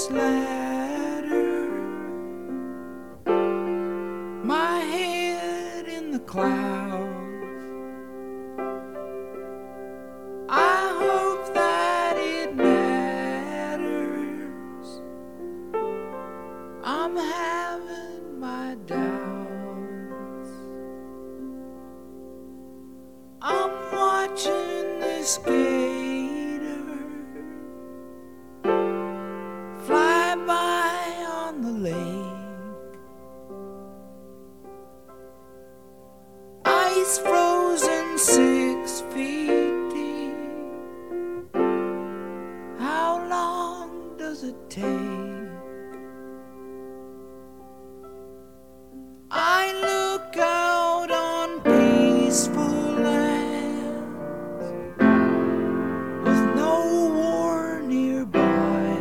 this ladder, my head in the clouds. I hope that it matters. I'm having my doubts. I'm watching this gator fly by on the lake. Ice frozen 6 feet deep. How long does it take? I look out on peaceful lands with no war nearby.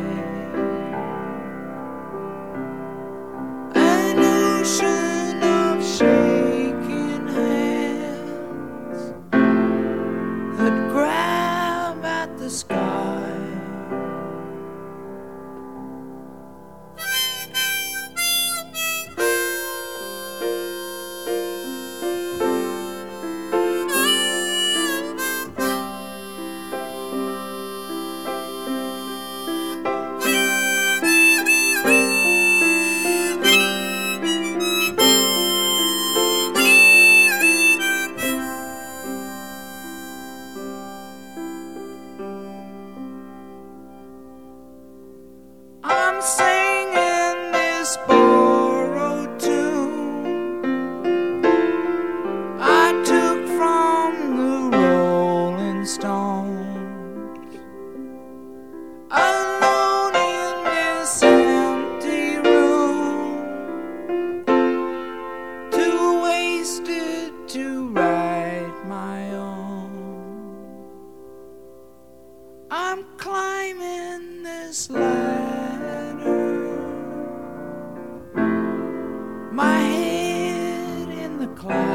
An ocean of shaking hands that grab at the sky. I'm singing this borrowed tune I took from the Rolling Stones. Alone in this empty room, too wasted to write my own. I'm climbing this ladder, my head in the clouds.